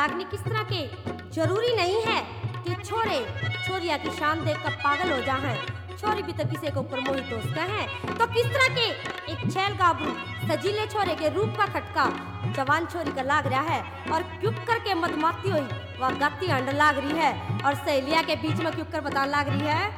रागनी किस तरह के जरूरी नहीं है कि छोरे छोरिया की शान देखकर पागल हो जाए। छोरी भी तो किसी को ऊपर मोहित होता है, तो किस तरह के एक छैल गाभरू सजीले छोरे के रूप का खटका जवान छोरी का लाग रहा है और क्यों करके मदमाती हुई वह गाती अंडर लाग रही है और सहेलिया के बीच में क्यों कर बताने लाग रही है।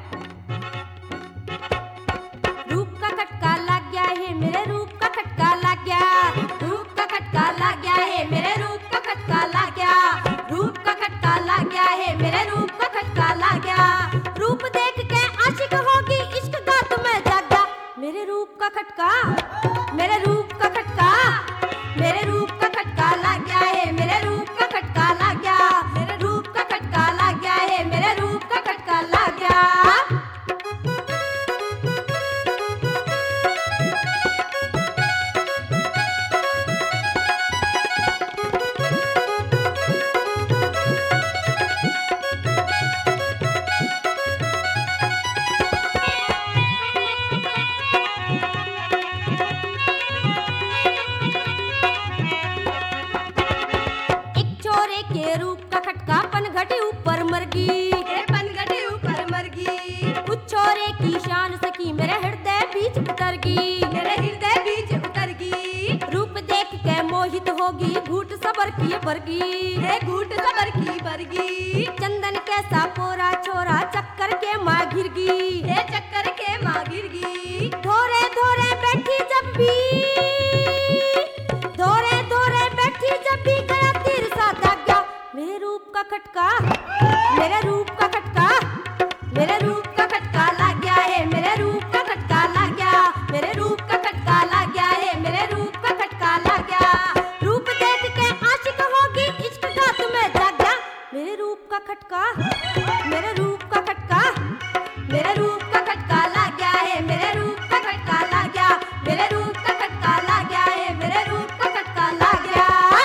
रूप का खटका लग गया है मेरे, रूप का खटका लग गया, रूप का खटका लग गया है मेरे, रूप का खटका लग गया, रूप का खटका लग गया है मेरे, रूप का खटका लग गया। रूप देख के आशिक होगी इश्क का तुम्हें जागा, मेरे रूप का खटका, मेरे रूप का खटका, मेरे रूप का खटका लग गया है मेरे, रूप का खटका लग गया, मेरे रूप का खटका लग गया है मेरे, रूप का खटका लग गया। के रूप का खटका पनघटे ऊपर मर गई, पनघटे ऊपर मर गई। उस छोरे की शान सकी मेरे हृदय बीच उतर गई, मेरे हृदय बीच उतर गई। रूप देख के मोहित होगी घूट सबर की भरगी, है घूट सबर की भरगी। चंदन कैसा पोरा छोरा चक्कर के माँ गिर गई, है चक्कर के माँ गिर गई। धोरे धोरे बैठी जब भी, धोरे धोरे बैठी जब भी गया तीर सा दागा, मेरे रूप का खटका, मेरे रूप का खटका, मेरे रूप का खटका लग गया है मेरे, रूप का खटका लग गया, मेरे रूप का खटका लग गया है मेरे, रूप का खटका लग गया। रूप देख के आशिक होगी इश्क का तुम्हें जागा, मेरे रूप का खटका, मेरे रूप का खटका, मेरे रूप का खटका लग गया है मेरे, रूप का खटका लग गया, मेरे रूप का खटका लग गया है मेरे, रूप का खटका लग गया।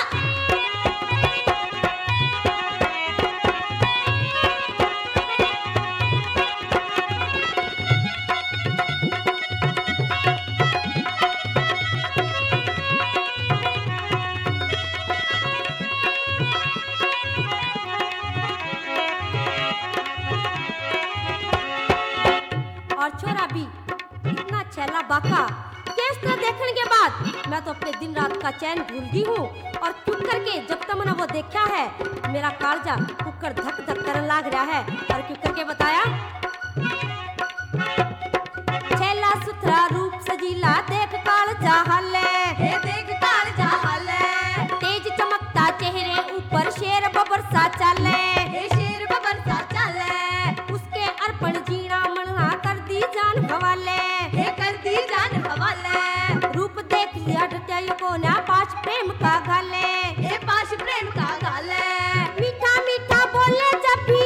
और छोरा भी इतना छैला बाका केस न देखने के बाद मैं तो अपने दिन रात का चैन भूल गई हूँ और क्यों करके जब तक मैंने वो देखा है मेरा कालजा कुकर धक धक करने लाग रहा है। और क्यों करके बताया, छैला सुथरा रूप सजीला देख कालजा हले, देख कालजा हले, तेज चमकता चेहरे ऊपर शेर बबर सा चले, शेर बबर सा चले। उसके अर्पण जीना मना कर दी जान हवाले, कर दी जान हवाले। रूप देख लिया डटाई को ना पास प्रेम का गाले, ए पास प्रेम का गाले। मीठा मीठा बोले जब भी,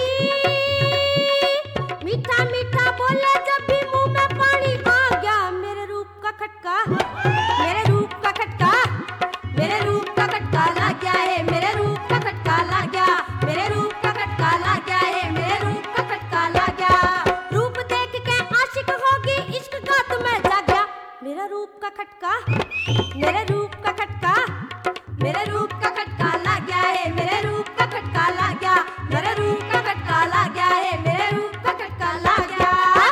मीठा मीठा बोले जब भी मुंह में पानी आ गया, मेरे रूप का खटका, मेरे रूप का खटका, मेरे रूप का खटका लग गया है मेरे, रूप का खटका लग गया, मेरे रूप का खटका लग गया है मेरे, रूप का खटका लग गया। रूप देख के आशिक होगी इश्क का तुम्हें जागा, मेरा रूप का खटका, मेरे रूप का खटका, मेरे रूप का खटका लग गया है मेरे, रूप का खटका लग गया, मेरे रूप का खटका लग गया है मेरे, रूप का खटका लग गया।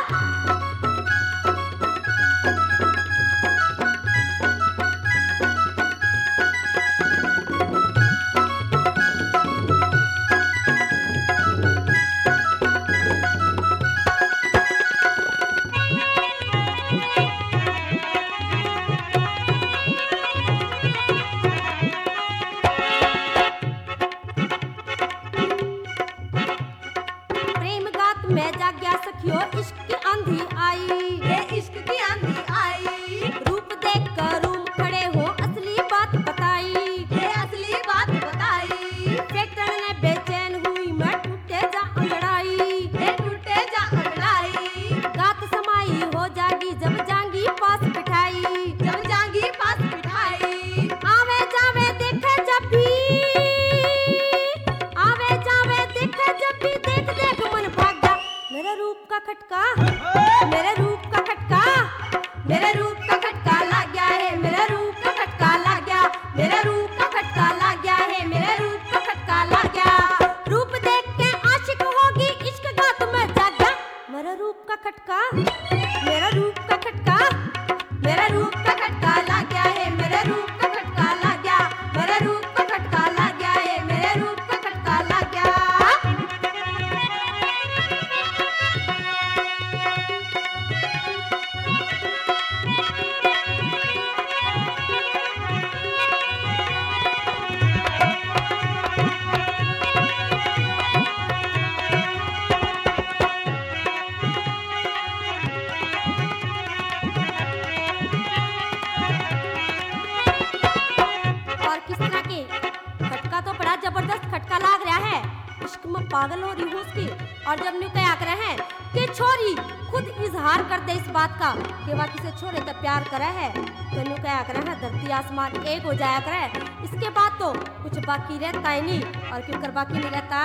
प्रेम गात में जाग्या सखियो इश्क की आंधी आई, ये इश्क की आंधी आई। रूप देख कर रूम खड़े हो असली बात बताई, ये असली बात बताई। पेटन ने बेचैन हुई मैं टूटे जा अंगड़ाई, ये टूटे जा अंगड़ाई। गात समाई हो जागी जब जांगी पास बिठाई, जब जांगी पास बिठाई। आवे जावे देखे जब भी, आवे जावे देखे जब भी देख देख मन भागा, मेरे रूप का खटका, मेरे रूप का खटका, खटका, मेरा रूप का खटका, मेरा रूप का खटका लग गया है, मेरे रूप का खटका लग गया, मेरे रूप का खटका लग गया है, मेरे रूप का खटका लग गया। और किस तरह के खटका तो बड़ा जबरदस्त खटका लाग रहा है, इश्क में पागल हो रही हूँ उसकी। और जब न्यू क्या करे हैं कि छोरी खुद इजहार कर दे इस बात का कि वह किसी छोरे का प्यार करे है, तो न्यू क्या करे है धरती आसमान एक हो जाया करे, इसके बाद तो कुछ बाकी रहता ही नहीं। और क्यों कर बाकी नहीं रहता,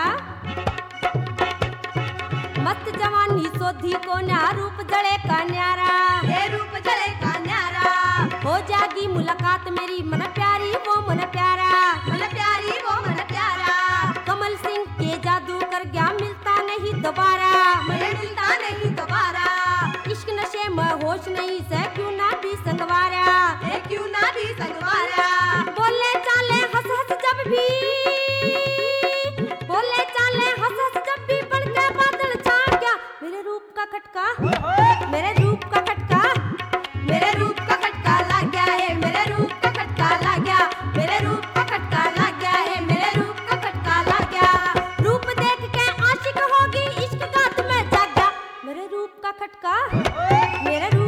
मस्त जवानी सोधी को न्या रूप जड़े का न्यारा, ये रूप जले का न्यारा, हो जागी मुलाकात मेरी मन प्यारी वो मन प्यारा, मन प्यारी वो मन प्यारा, कमल सिंह के जादू कर गया मिलता नहीं दोबारा, मुझे मिलता नहीं दोबारा, इश्क नशे में होश नहीं से क्यों ना भी संगवारा, ये क्यों ना भी संगवारा, बोले चाले हंस हंस जब भी, बोले चाले हंस हंस जब भी बन के बादल छा गया, मेरे रूप का खटका, मेरे रूप का खटका, मेरे रूप का खटका लग गया है, मेरे रूप का खटका लग गया, मेरे रूप का खटका लग गया है, मेरे रूप का खटका लग गया, रूप देख के आशिक होगी इश्क का तुम्हें जाग गया, मेरे रूप का खटका, मेरे रूप